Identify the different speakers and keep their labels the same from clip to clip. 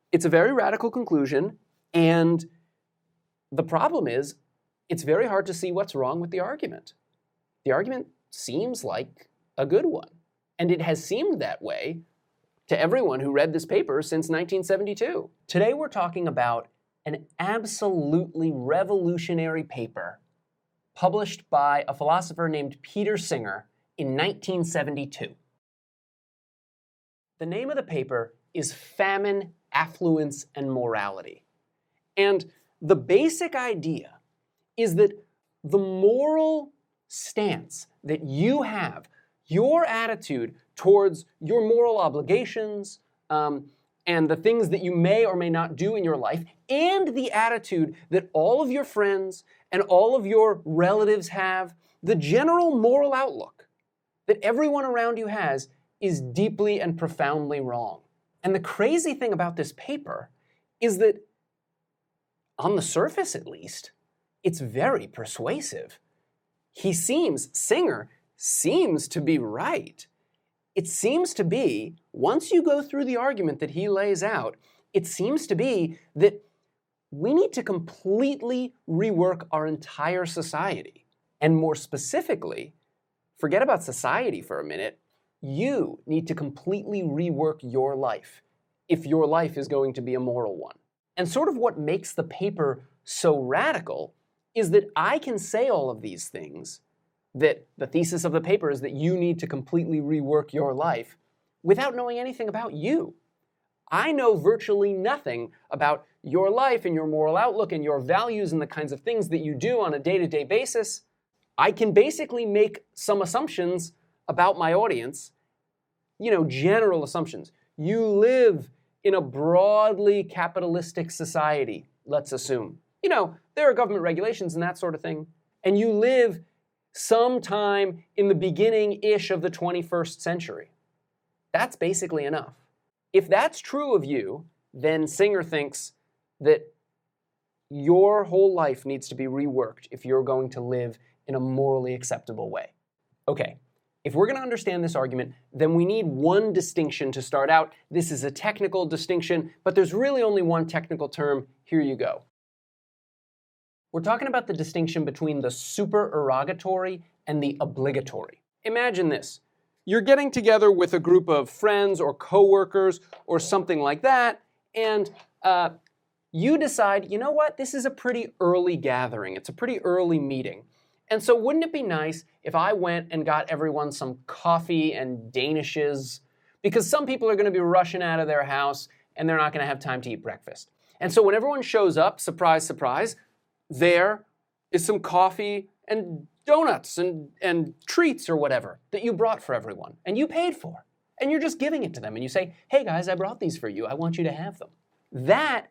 Speaker 1: It's a very radical conclusion, and the problem is it's very hard to see what's wrong with the argument. The argument seems like a good one, and it has seemed that way to everyone who read this paper since 1972. Today we're talking about an absolutely revolutionary paper published by a philosopher named Peter Singer in 1972. The name of the paper is Famine, Affluence, and Morality. And the basic idea is that the moral stance that you have, your attitude towards your moral obligations, and the things that you may or may not do in your life, and the attitude that all of your friends and all of your relatives have, the general moral outlook that everyone around you has, is deeply and profoundly wrong. And the crazy thing about this paper is that, on the surface at least, it's very persuasive. Singer seems to be right. It seems to be, once you go through the argument that he lays out, it seems to be that we need to completely rework our entire society. And more specifically, forget about society for a minute, you need to completely rework your life if your life is going to be a moral one. And sort of what makes the paper so radical is that I can say all of these things, that the thesis of the paper is that you need to completely rework your life without knowing anything about you. I know virtually nothing about your life and your moral outlook and your values and the kinds of things that you do on a day-to-day basis. I can basically make some assumptions about my audience, general assumptions. You live in a broadly capitalistic society, let's assume. There are government regulations and that sort of thing. And you live sometime in the beginning-ish of the 21st century. That's basically enough. If that's true of you, then Singer thinks that your whole life needs to be reworked if you're going to live in a morally acceptable way. Okay, if we're going to understand this argument, then we need one distinction to start out. This is a technical distinction, but there's really only one technical term. Here you go. We're talking about the distinction between the supererogatory and the obligatory. Imagine this. You're getting together with a group of friends or coworkers or something like that, and you decide, you know what, this is a pretty early gathering. It's a pretty early meeting. And so wouldn't it be nice if I went and got everyone some coffee and danishes? Because some people are going to be rushing out of their house and they're not going to have time to eat breakfast. And so when everyone shows up, surprise, surprise, there is some coffee and donuts and treats or whatever that you brought for everyone and you paid for. And you're just giving it to them and you say, hey guys, I brought these for you. I want you to have them. That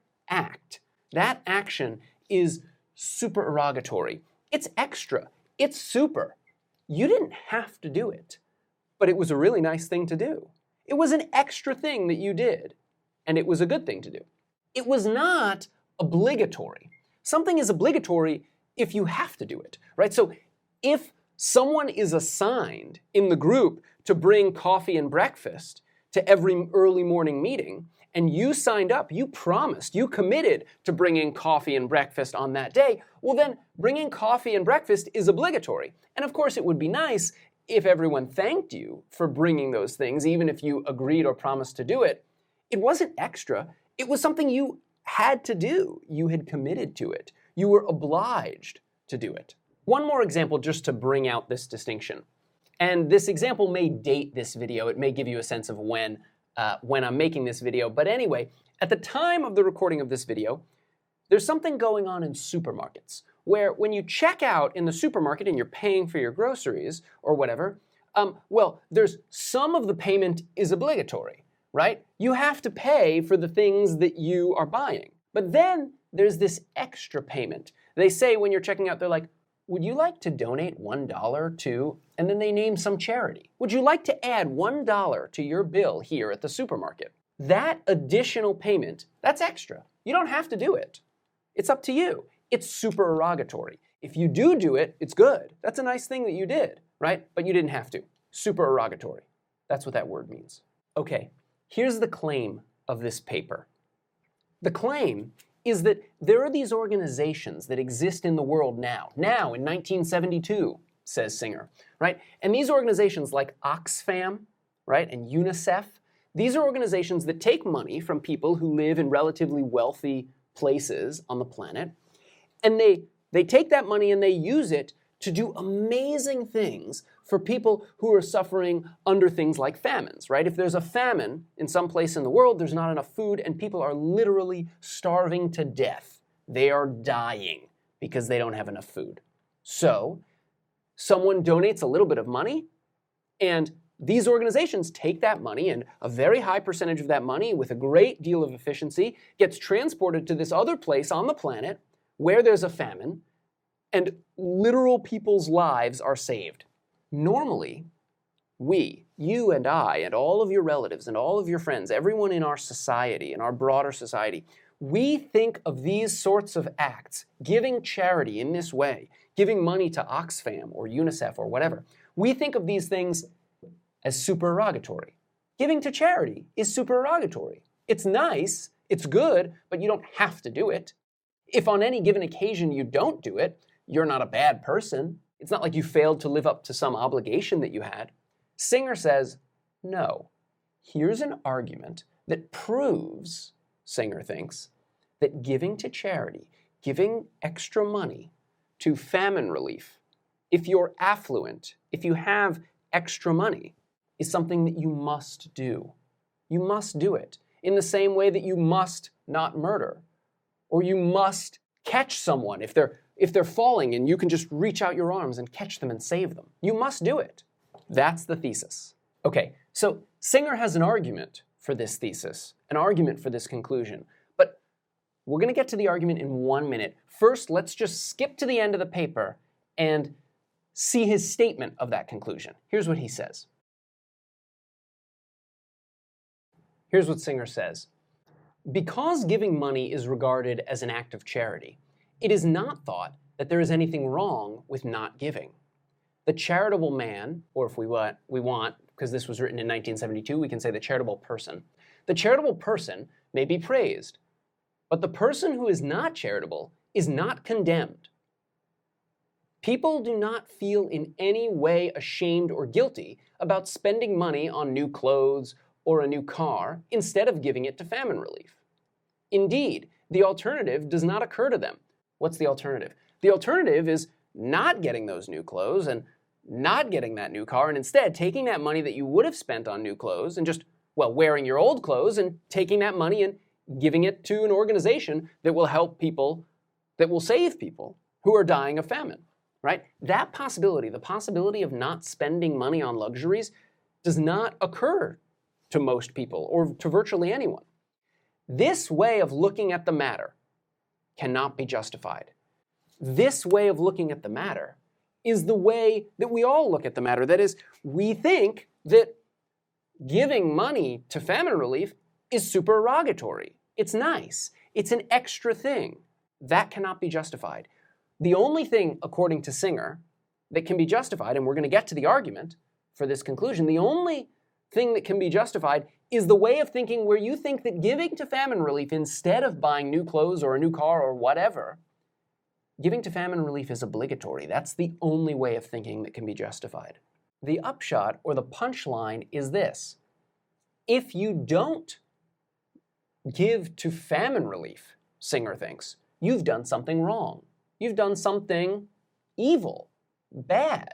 Speaker 1: action is supererogatory. It's extra. It's super. You didn't have to do it, but it was a really nice thing to do. It was an extra thing that you did, and it was a good thing to do. It was not obligatory. Something is obligatory if you have to do it, right? So if someone is assigned in the group to bring coffee and breakfast to every early morning meeting, and you signed up, you promised, you committed to bringing coffee and breakfast on that day, well then bringing coffee and breakfast is obligatory. And of course it would be nice if everyone thanked you for bringing those things, even if you agreed or promised to do it. It wasn't extra, it was something you had to do. You had committed to it. You were obliged to do it. One more example just to bring out this distinction. And this example may date this video. It may give you a sense of when I'm making this video. But anyway, at the time of the recording of this video, there's something going on in supermarkets where when you check out in the supermarket and you're paying for your groceries or whatever, there's some of the payment is obligatory, right? You have to pay for the things that you are buying. But then there's this extra payment. They say when you're checking out, they're like, would you like to donate $1 to, and then they name some charity. Would you like to add $1 to your bill here at the supermarket? That additional payment, that's extra. You don't have to do it. It's up to you. It's supererogatory. If you do it, it's good. That's a nice thing that you did, right? But you didn't have to. Supererogatory. That's what that word means. Okay, here's the claim of this paper. The claim is that there are these organizations that exist in the world now in 1972, says Singer, right? And these organizations like Oxfam, right, and UNICEF, these are organizations that take money from people who live in relatively wealthy places on the planet, and they take that money and they use it to do amazing things for people who are suffering under things like famines, right? If there's a famine in some place in the world, there's not enough food, and people are literally starving to death. They are dying because they don't have enough food. So, someone donates a little bit of money, and these organizations take that money, and a very high percentage of that money, with a great deal of efficiency, gets transported to this other place on the planet where there's a famine, and literal people's lives are saved. Normally, we, you and I, and all of your relatives, and all of your friends, everyone in our society, in our broader society, we think of these sorts of acts, giving charity in this way, giving money to Oxfam or UNICEF or whatever, we think of these things as supererogatory. Giving to charity is supererogatory. It's nice, it's good, but you don't have to do it. If on any given occasion you don't do it, you're not a bad person. It's not like you failed to live up to some obligation that you had. Singer says, no. Here's an argument that proves, Singer thinks, that giving to charity, giving extra money to famine relief, if you're affluent, if you have extra money, is something that you must do. You must do it in the same way that you must not murder, or you must catch someone if they're falling and you can just reach out your arms and catch them and save them. You must do it. That's the thesis. Okay, so Singer has an argument for this thesis, an argument for this conclusion, but we're going to get to the argument in 1 minute. First, let's just skip to the end of the paper and see his statement of that conclusion. Here's what he says. Here's what Singer says. Because giving money is regarded as an act of charity, it is not thought that there is anything wrong with not giving. The charitable man, or if we want, because this was written in 1972, we can say the charitable person. The charitable person may be praised, but the person who is not charitable is not condemned. People do not feel in any way ashamed or guilty about spending money on new clothes or a new car instead of giving it to famine relief. Indeed, the alternative does not occur to them. What's the alternative? The alternative is not getting those new clothes and not getting that new car, and instead taking that money that you would have spent on new clothes and just, well, wearing your old clothes and taking that money and giving it to an organization that will help people, that will save people who are dying of famine, right? That possibility, the possibility of not spending money on luxuries, does not occur to most people or to virtually anyone. This way of looking at the matter cannot be justified. This way of looking at the matter is the way that we all look at the matter. That is, we think that giving money to famine relief is supererogatory. It's nice. It's an extra thing. That cannot be justified. The only thing, according to Singer, that can be justified, and we're going to get to the argument for this conclusion, the only thing that can be justified is the way of thinking where you think that giving to famine relief instead of buying new clothes or a new car or whatever, giving to famine relief is obligatory. That's the only way of thinking that can be justified. The upshot or the punchline is this. If you don't give to famine relief, Singer thinks, you've done something wrong. You've done something evil, bad.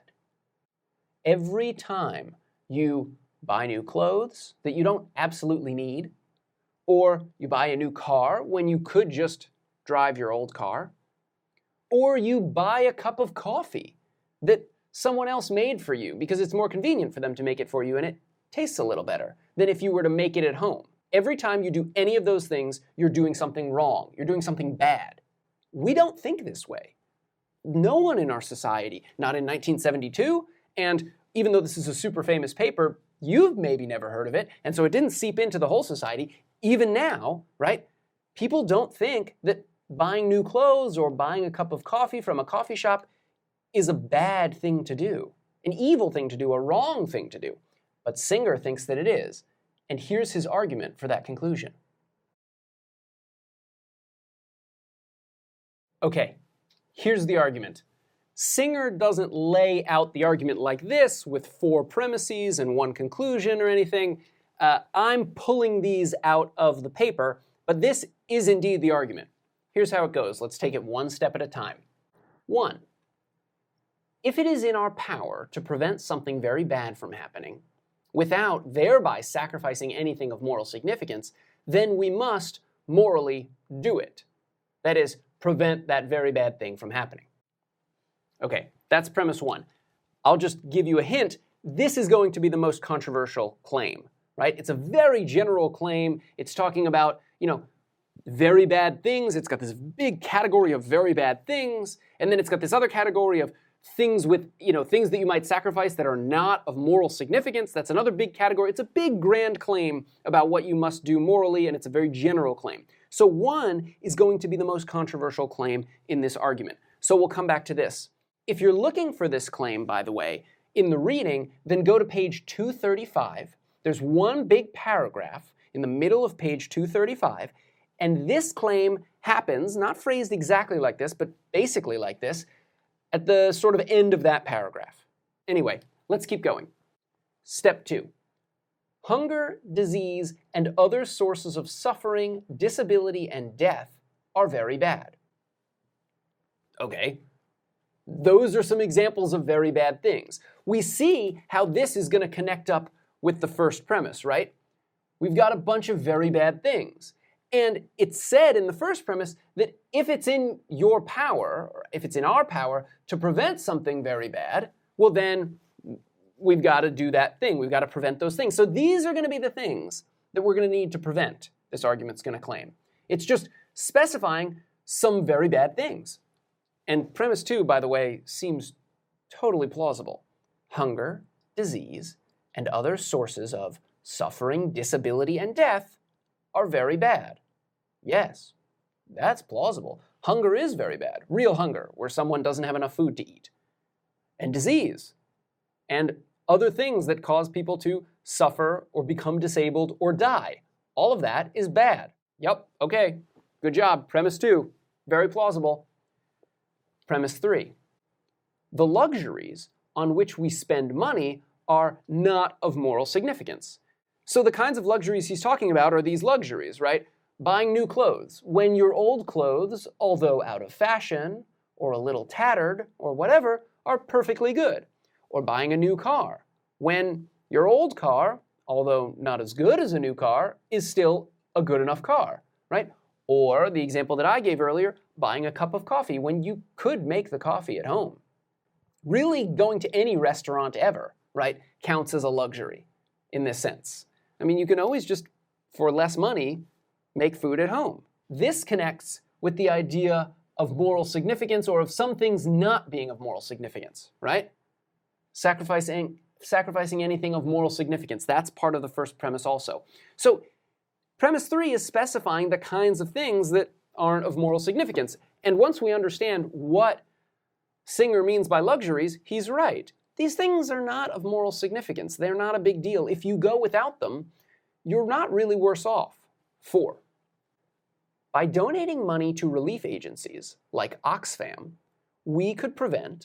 Speaker 1: Every time you buy new clothes that you don't absolutely need, or you buy a new car when you could just drive your old car, or you buy a cup of coffee that someone else made for you because it's more convenient for them to make it for you and it tastes a little better than if you were to make it at home. Every time you do any of those things, you're doing something wrong. You're doing something bad. We don't think this way. No one in our society, not in 1972, and even though this is a super famous paper, you've maybe never heard of it, and so it didn't seep into the whole society. Even now, right, people don't think that buying new clothes or buying a cup of coffee from a coffee shop is a bad thing to do, an evil thing to do, a wrong thing to do. But Singer thinks that it is, and here's his argument for that conclusion. Okay, here's the argument. Singer doesn't lay out the argument like this with 4 premises and 1 conclusion or anything. I'm pulling these out of the paper, but this is indeed the argument. Here's how it goes. Let's take it one step at a time. 1. If it is in our power to prevent something very bad from happening, without thereby sacrificing anything of moral significance, then we must morally do it. That is, prevent that very bad thing from happening. Okay, that's premise 1. I'll just give you a hint. This is going to be the most controversial claim, right? It's a very general claim. It's talking about, very bad things. It's got this big category of very bad things, and then it's got this other category of things with, things that you might sacrifice that are not of moral significance. That's another big category. It's a big, grand claim about what you must do morally, and it's a very general claim. So 1 is going to be the most controversial claim in this argument. So we'll come back to this. If you're looking for this claim, by the way, in the reading, then go to page 235. There's one big paragraph in the middle of page 235, and this claim happens, not phrased exactly like this, but basically like this, at the sort of end of that paragraph. Anyway, let's keep going. Step 2. Hunger, disease, and other sources of suffering, disability, and death are very bad. Okay, those are some examples of very bad things. We see how this is going to connect up with the first premise, right? We've got a bunch of very bad things. And it's said in the first premise that if it's in your power, or if it's in our power, to prevent something very bad, well then we've got to do that thing. We've got to prevent those things. So these are going to be the things that we're going to need to prevent, this argument's going to claim. It's just specifying some very bad things. And premise 2, by the way, seems totally plausible. Hunger, disease, and other sources of suffering, disability, and death are very bad. Yes, that's plausible. Hunger is very bad. Real hunger, where someone doesn't have enough food to eat. And disease. And other things that cause people to suffer or become disabled or die. All of that is bad. Yep, okay, good job. Premise 2, very plausible. Premise 3. The luxuries on which we spend money are not of moral significance. So the kinds of luxuries he's talking about are these luxuries, right? Buying new clothes. When your old clothes, although out of fashion, or a little tattered, or whatever, are perfectly good. Or buying a new car. When your old car, although not as good as a new car, is still a good enough car, right? Or the example that I gave earlier, buying a cup of coffee when you could make the coffee at home. Really, going to any restaurant ever, right, counts as a luxury in this sense. I mean, you can always just, for less money, make food at home. This connects with the idea of moral significance, or of some things not being of moral significance, right? Sacrificing anything of moral significance. That's part of the first premise also. So premise 3 is specifying the kinds of things that aren't of moral significance. And once we understand what Singer means by luxuries, he's right. These things are not of moral significance. They're not a big deal. If you go without them, you're not really worse off. 4. By donating money to relief agencies like Oxfam, we could prevent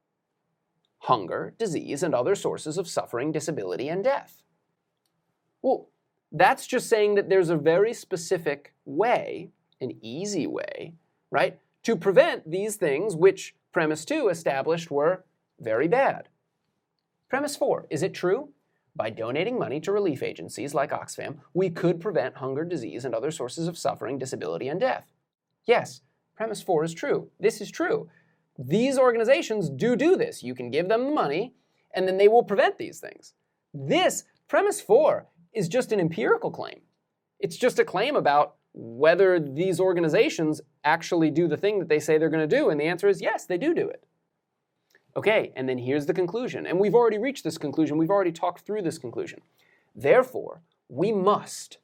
Speaker 1: hunger, disease, and other sources of suffering, disability, and death. Well, that's just saying that there's a very specific way, an easy way, right, to prevent these things which premise 2 established were very bad. Premise 4, is it true? By donating money to relief agencies like Oxfam, we could prevent hunger, disease, and other sources of suffering, disability, and death. Yes, premise 4 is true. This is true. These organizations do this. You can give them the money, and then they will prevent these things. This, premise 4, is just an empirical claim. It's just a claim about whether these organizations actually do the thing that they say they're going to do, and the answer is yes, they do it. Okay, and then here's the conclusion, and we've already reached this conclusion. We've already talked through this conclusion. Therefore, we must,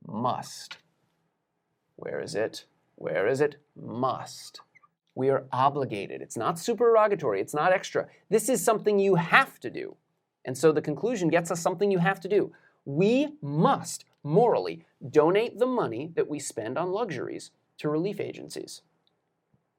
Speaker 1: where is it? Must. We are obligated. It's not supererogatory. It's not extra. This is something you have to do. And so the conclusion gets us something you have to do. We must morally donate the money that we spend on luxuries to relief agencies.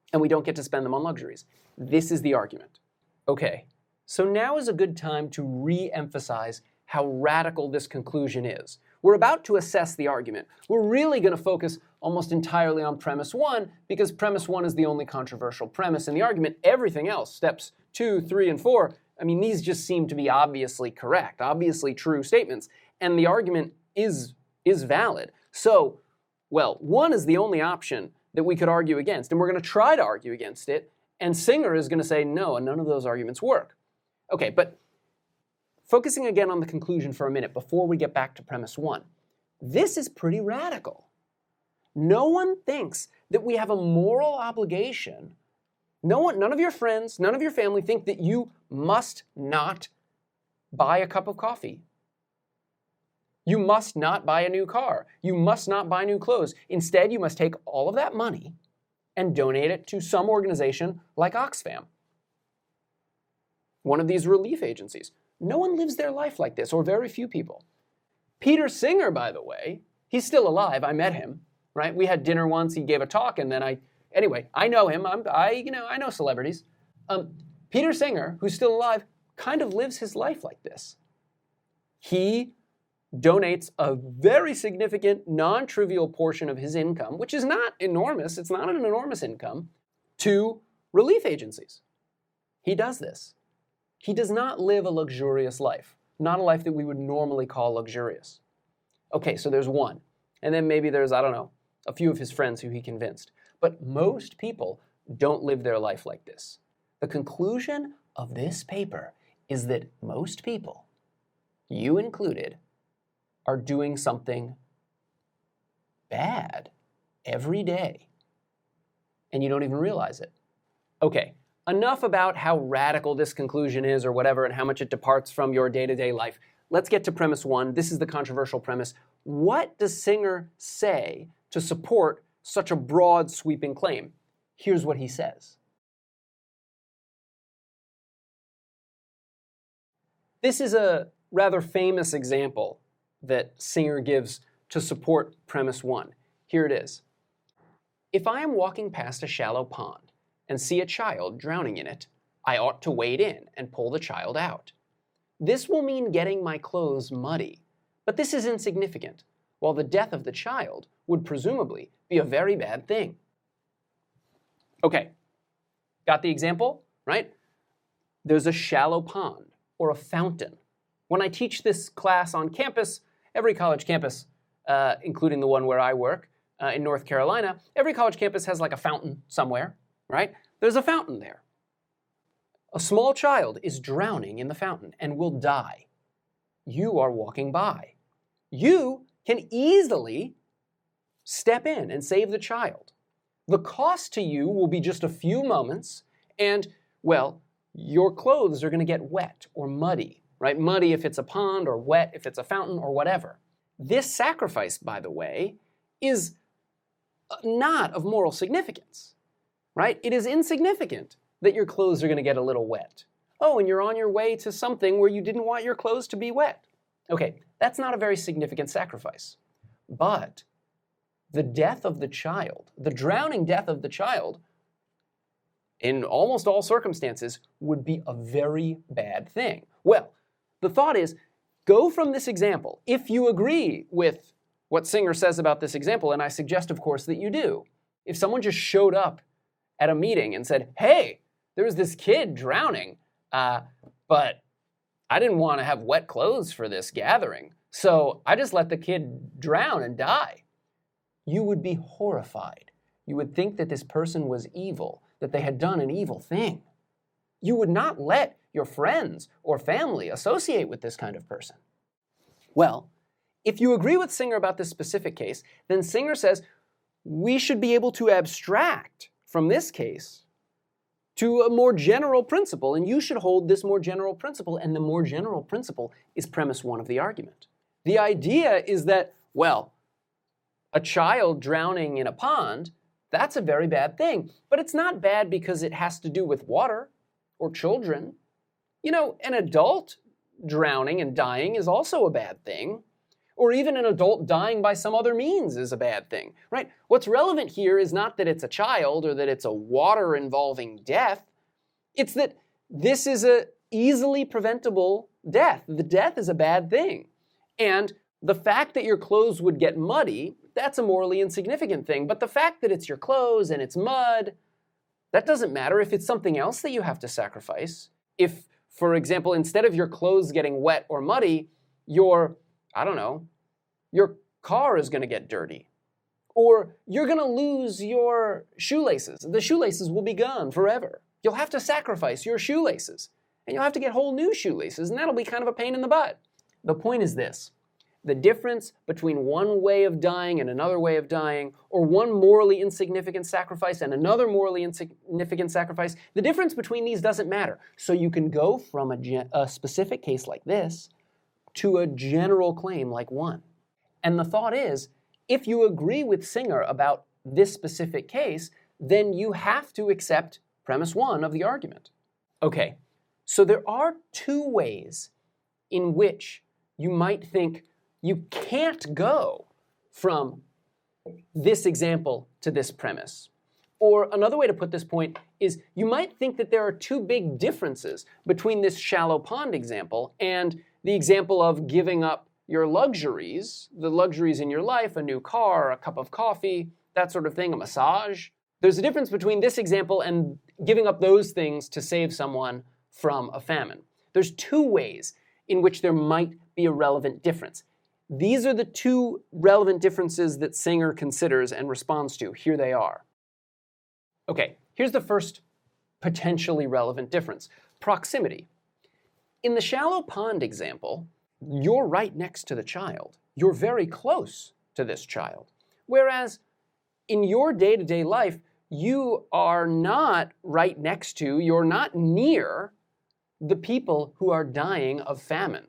Speaker 1: and we don't get to spend them on luxuries. This is the argument. Okay, so now is a good time to re-emphasize how radical this conclusion is. We're about to assess the argument. We're really going to focus almost entirely on premise 1 because premise 1 is the only controversial premise in the argument. Everything else, steps 2, 3, and 4, I mean, these just seem to be obviously correct, obviously true statements, and the argument is valid. So, well, 1 is the only option that we could argue against, and we're going to try to argue against it, and Singer is going to say, no, and none of those arguments work. Okay, but focusing again on the conclusion for a minute before we get back to premise 1, this is pretty radical. No one thinks that we have a moral obligation. None of your friends, none of your family think that you must not buy a cup of coffee. You must not buy a new car. You must not buy new clothes. Instead, you must take all of that money and donate it to some organization like Oxfam, one of these relief agencies. No one lives their life like this, or very few people. Peter Singer, by the way, he's still alive. I met him, right? We had dinner once. He gave a talk, and then anyway, I know him. I know celebrities. Peter Singer, who's still alive, kind of lives his life like this. He donates a very significant, non-trivial portion of his income, which is not enormous, it's not an enormous income, to relief agencies. He does this. He does not live a luxurious life, not a life that we would normally call luxurious. Okay, so there's one. And then maybe there's, I don't know, a few of his friends who he convinced. But most people don't live their life like this. The conclusion of this paper is that most people, you included, are doing something bad every day, and you don't even realize it. Okay, enough about how radical this conclusion is or whatever and how much it departs from your day-to-day life. Let's get to premise 1. This is the controversial premise. What does Singer say to support such a broad, sweeping claim? Here's what he says. This is a rather famous example that Singer gives to support premise 1. Here it is. If I am walking past a shallow pond and see a child drowning in it, I ought to wade in and pull the child out. This will mean getting my clothes muddy, but this is insignificant, while the death of the child would presumably be a very bad thing. Okay, got the example, right? There's a shallow pond or a fountain. When I teach this class on campus, every college campus, including the one where I work in North Carolina, every college campus has like a fountain somewhere, right? There's a fountain there. A small child is drowning in the fountain and will die. You are walking by. You can easily step in and save the child. The cost to you will be just a few moments, and, well, your clothes are going to get wet or muddy, right? Muddy if it's a pond, or wet if it's a fountain, or whatever. This sacrifice, by the way, is not of moral significance, right? It is insignificant that your clothes are going to get a little wet. Oh, and you're on your way to something where you didn't want your clothes to be wet. Okay, that's not a very significant sacrifice. But the death of the child, the drowning death of the child, in almost all circumstances, would be a very bad thing. Well, the thought is, go from this example, if you agree with what Singer says about this example, and I suggest, of course, that you do. If someone just showed up at a meeting and said, hey, there was this kid drowning, but I didn't want to have wet clothes for this gathering, so I just let the kid drown and die. You would be horrified. You would think that this person was evil, that they had done an evil thing. You would not let your friends or family associate with this kind of person. Well, if you agree with Singer about this specific case, then Singer says we should be able to abstract from this case to a more general principle, and you should hold this more general principle, and the more general principle is premise 1 of the argument. The idea is that, well, a child drowning in a pond, that's a very bad thing, but it's not bad because it has to do with water or children. You know, an adult drowning and dying is also a bad thing. or even an adult dying by some other means is a bad thing, right? What's relevant here is not that it's a child or that it's a water-involving death. It's that this is a easily preventable death. The death is a bad thing. And the fact that your clothes would get muddy, that's a morally insignificant thing. But the fact that it's your clothes and it's mud, that doesn't matter if it's something else that you have to sacrifice. If, for example, instead of your clothes getting wet or muddy, your car is going to get dirty. Or you're going to lose your shoelaces. The shoelaces will be gone forever. You'll have to sacrifice your shoelaces. And you'll have to get whole new shoelaces, and that'll be kind of a pain in the butt. The point is this. The difference between one way of dying and another way of dying, or one morally insignificant sacrifice and another morally insignificant sacrifice, the difference between these doesn't matter. So you can go from a specific case like this to a general claim like one. And the thought is, if you agree with Singer about this specific case, then you have to accept premise one of the argument. Okay, so there are two ways in which you might think you can't go from this example to this premise. Or another way to put this point is you might think that there are two big differences between this shallow pond example and the example of giving up your luxuries, the luxuries in your life, a new car, a cup of coffee, that sort of thing, a massage. There's a difference between this example and giving up those things to save someone from a famine. There's two ways in which there might be a relevant difference. These are the two relevant differences that Singer considers and responds to. Here they are. Okay, here's the first potentially relevant difference. Proximity. In the shallow pond example, you're right next to the child. You're very close to this child. Whereas in your day-to-day life, you are not right next to, you're not near the people who are dying of famine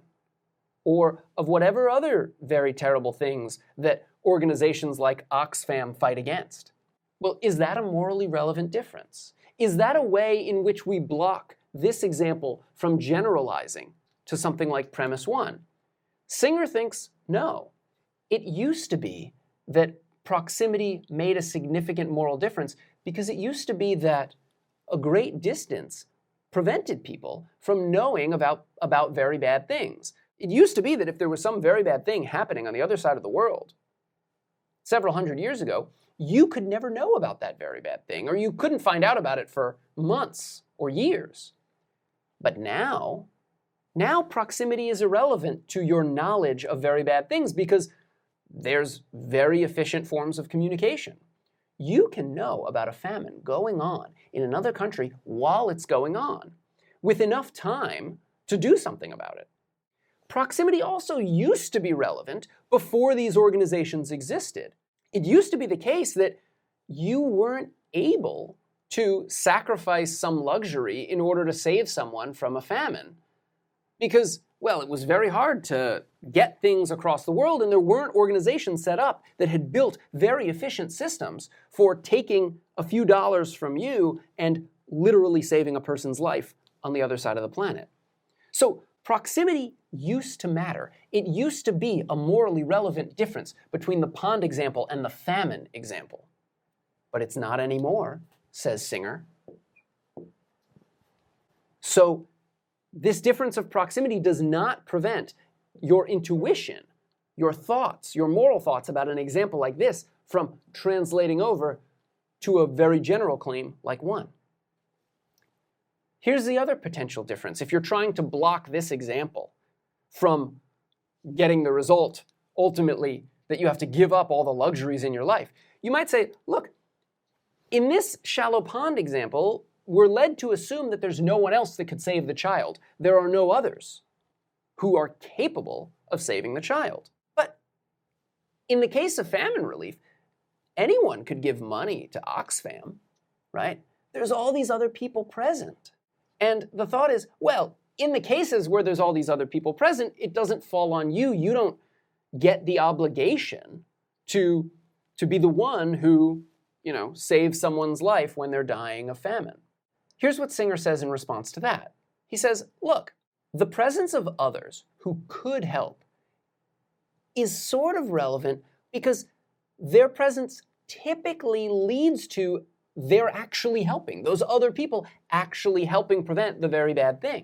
Speaker 1: or of whatever other very terrible things that organizations like Oxfam fight against. Well, is that a morally relevant difference? Is that a way in which we block this example from generalizing to something like premise one? Singer thinks no. It used to be that proximity made a significant moral difference because it used to be that a great distance prevented people from knowing about very bad things. It used to be that if there was some very bad thing happening on the other side of the world several hundred years ago, you could never know about that very bad thing, or you couldn't find out about it for months or years. But now proximity is irrelevant to your knowledge of very bad things because there's very efficient forms of communication. You can know about a famine going on in another country while it's going on, with enough time to do something about it. Proximity also used to be relevant before these organizations existed. It used to be the case that you weren't able to sacrifice some luxury in order to save someone from a famine because, well, it was very hard to get things across the world, and there weren't organizations set up that had built very efficient systems for taking a few dollars from you and literally saving a person's life on the other side of the planet. So proximity used to matter. It used to be a morally relevant difference between the pond example and the famine example. But it's not anymore, says Singer. So this difference of proximity does not prevent your intuition, your thoughts, your moral thoughts about an example like this from translating over to a very general claim like one. Here's the other potential difference. If you're trying to block this example from getting the result, ultimately, that you have to give up all the luxuries in your life, you might say, look, in this shallow pond example, we're led to assume that there's no one else that could save the child. There are no others who are capable of saving the child. But in the case of famine relief, anyone could give money to Oxfam, right? There's all these other people present. And the thought is, well, in the cases where there's all these other people present, it doesn't fall on you. You don't get the obligation to be the one who, saves someone's life when they're dying of famine. Here's what Singer says in response to that. He says, look, the presence of others who could help is sort of relevant because their presence typically leads to they're actually helping, those other people actually helping prevent the very bad thing.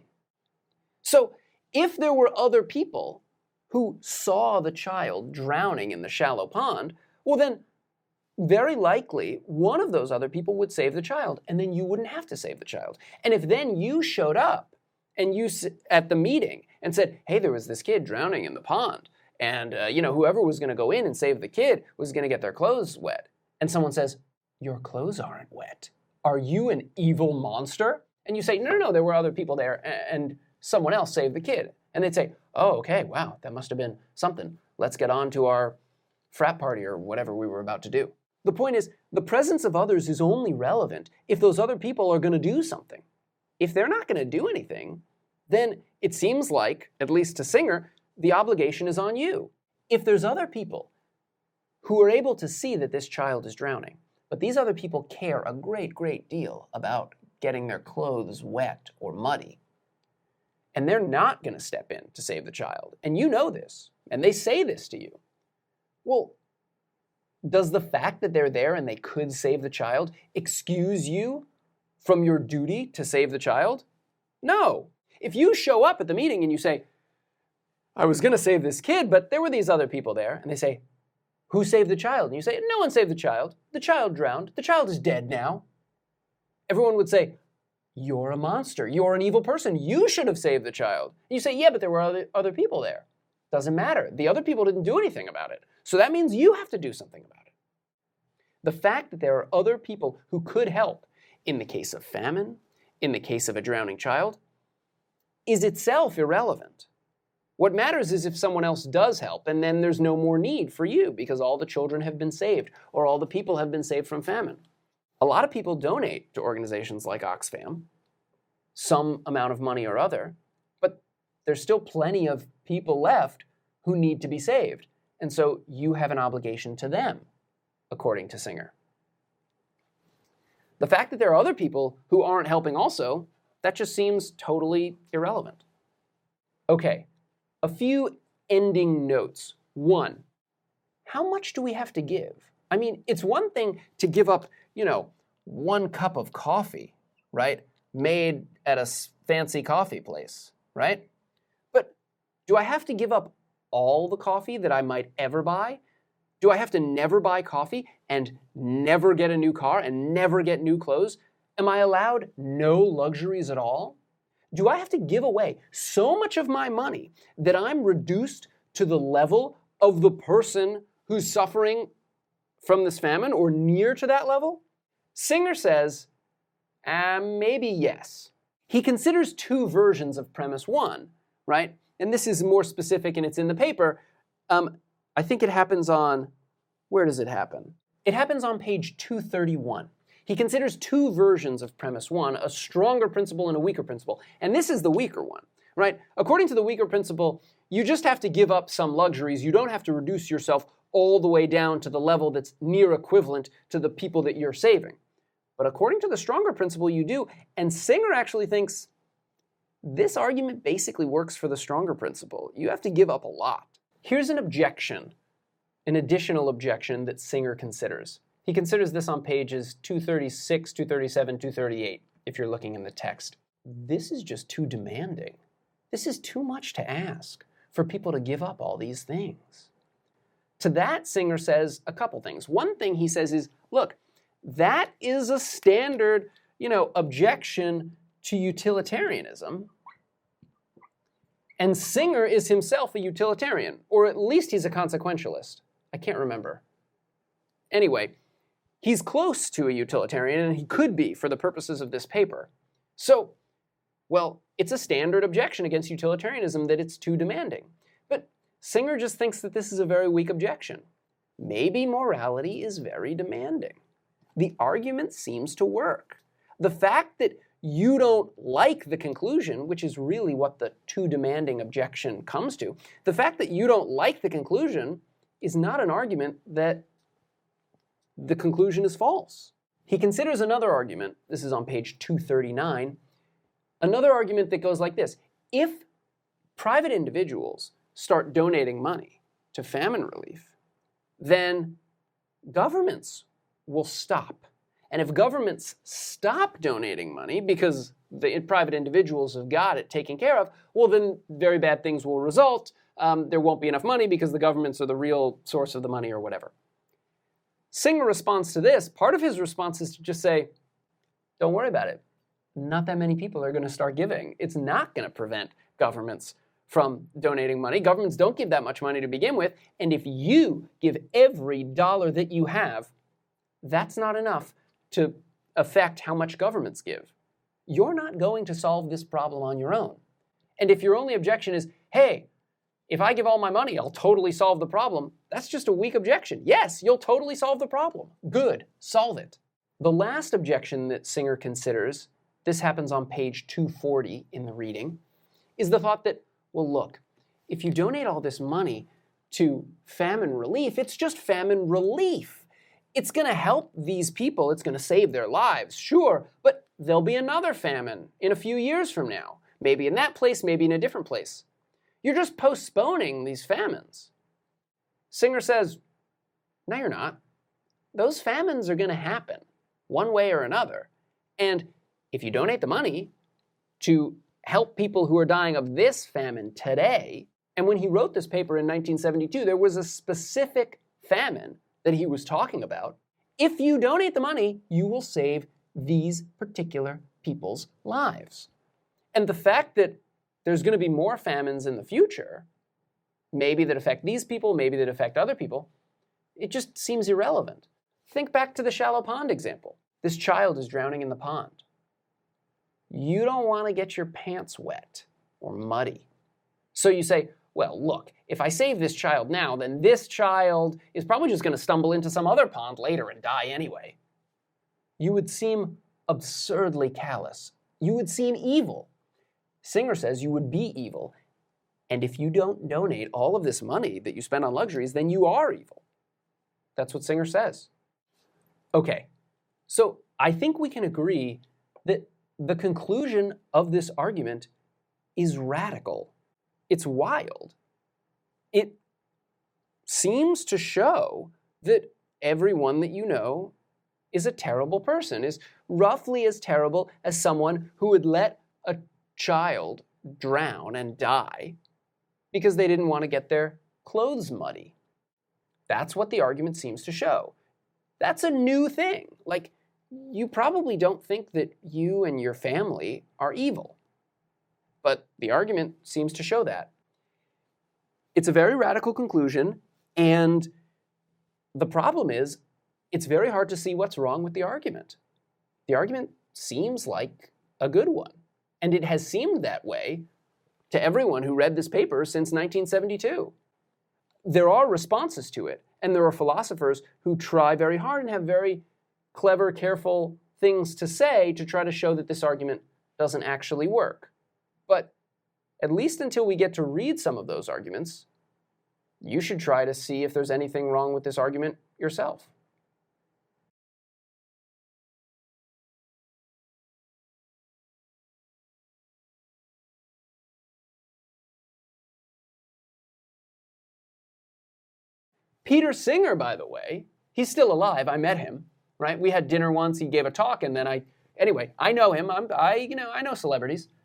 Speaker 1: So if there were other people who saw the child drowning in the shallow pond, well then, very likely one of those other people would save the child, and then you wouldn't have to save the child. And if then you showed up and you at the meeting and said, hey, there was this kid drowning in the pond, and whoever was going to go in and save the kid was going to get their clothes wet, and someone says, your clothes aren't wet. Are you an evil monster? And you say, no, there were other people there, and someone else saved the kid. And they'd say, oh, okay, wow, that must have been something. Let's get on to our frat party or whatever we were about to do. The point is, the presence of others is only relevant if those other people are going to do something. If they're not going to do anything, then it seems like, at least to Singer, the obligation is on you. If there's other people who are able to see that this child is drowning, but these other people care a great deal about getting their clothes wet or muddy, and they're not going to step in to save the child, and you know this, and they say this to you, well, does the fact that they're there and they could save the child excuse you from your duty to save the child? No. If you show up at the meeting and you say, I was going to save this kid, but there were these other people there, and they say, who saved the child? And you say, no one saved the child. The child drowned. The child is dead now. Everyone would say, you're a monster. You're an evil person. You should have saved the child. And you say, yeah, but there were other people there. Doesn't matter. The other people didn't do anything about it. So that means you have to do something about it. The fact that there are other people who could help in the case of famine, in the case of a drowning child, is itself irrelevant. What matters is if someone else does help, and then there's no more need for you because all the children have been saved or all the people have been saved from famine. A lot of people donate to organizations like Oxfam, some amount of money or other, but there's still plenty of people left who need to be saved. And so you have an obligation to them, according to Singer. The fact that there are other people who aren't helping also, that just seems totally irrelevant. Okay, a few ending notes. One, how much do we have to give? I mean, it's one thing to give up, 1 cup of coffee, right? Made at a fancy coffee place, right? But do I have to give up all the coffee that I might ever buy? Do I have to never buy coffee and never get a new car and never get new clothes? Am I allowed no luxuries at all? Do I have to give away so much of my money that I'm reduced to the level of the person who's suffering from this famine or near to that level? Singer says, maybe yes. He considers 2 versions of premise 1, right? And this is more specific and it's in the paper. I think it happens on, where does it happen? It happens on page 231. He considers 2 versions of premise 1, a stronger principle and a weaker principle. And this is the weaker one, right? According to the weaker principle, you just have to give up some luxuries. You don't have to reduce yourself all the way down to the level that's near equivalent to the people that you're saving. But according to the stronger principle, you do. And Singer actually thinks this argument basically works for the stronger principle. You have to give up a lot. Here's an objection, an additional objection that Singer considers. He considers this on pages 236, 237, 238, if you're looking in the text. This is just too demanding. This is too much to ask for people to give up all these things. To that, Singer says a couple things. One thing he says is, look, that is a standard, objection to utilitarianism. And Singer is himself a utilitarian, or at least he's a consequentialist. I can't remember. Anyway, he's close to a utilitarian, and he could be for the purposes of this paper. So, well, it's a standard objection against utilitarianism that it's too demanding. But Singer just thinks that this is a very weak objection. Maybe morality is very demanding. The argument seems to work. The fact that you don't like the conclusion, which is really what the too demanding objection comes to, the fact that you don't like the conclusion is not an argument that the conclusion is false. He considers another argument, this is on page 239, another argument that goes like this. If private individuals start donating money to famine relief, then governments will stop. And if governments stop donating money because the private individuals have got it taken care of, well, then very bad things will result. There won't be enough money because the governments are the real source of the money or whatever. Singer responds to this. Part of his response is to just say, don't worry about it. Not that many people are going to start giving. It's not going to prevent governments from donating money. Governments don't give that much money to begin with. And if you give every dollar that you have, that's not enough to affect how much governments give. You're not going to solve this problem on your own. And if your only objection is, hey, if I give all my money, I'll totally solve the problem, that's just a weak objection. Yes, you'll totally solve the problem. Good, solve it. The last objection that Singer considers, this happens on page 240 in the reading, is the thought that, well, look, if you donate all this money to famine relief, it's just famine relief. It's going to help these people. It's going to save their lives, sure, but there'll be another famine in a few years from now. Maybe in that place, maybe in a different place. You're just postponing these famines. Singer says, no, you're not. Those famines are going to happen one way or another. And if you donate the money to help people who are dying of this famine today, and when he wrote this paper in 1972, there was a specific famine that he was talking about. If you donate the money, you will save these particular people's lives. And the fact that there's going to be more famines in the future, maybe that affect these people, maybe that affect other people, it just seems irrelevant. Think back to the shallow pond example. This child is drowning in the pond. You don't want to get your pants wet or muddy. So you say, well, look, if I save this child now, then this child is probably just going to stumble into some other pond later and die anyway. You would seem absurdly callous. You would seem evil. Singer says you would be evil. And if you don't donate all of this money that you spend on luxuries, then you are evil. That's what Singer says. Okay, so I think we can agree that the conclusion of this argument is radical. It's wild. It seems to show that everyone that you know is a terrible person, is roughly as terrible as someone who would let a child drown and die because they didn't want to get their clothes muddy. That's what the argument seems to show. That's a new thing. Like, you probably don't think that you and your family are evil. But the argument seems to show that. It's a very radical conclusion, and the problem is, it's very hard to see what's wrong with the argument. The argument seems like a good one, and it has seemed that way to everyone who read this paper since 1972. There are responses to it, and there are philosophers who try very hard and have very clever, careful things to say to try to show that this argument doesn't actually work. But at least until we get to read some of those arguments, you should try to see if there's anything wrong with this argument yourself. Peter Singer, by the way, he's still alive. I met him, right? We had dinner once. He gave a talk, and then I know him. I know celebrities.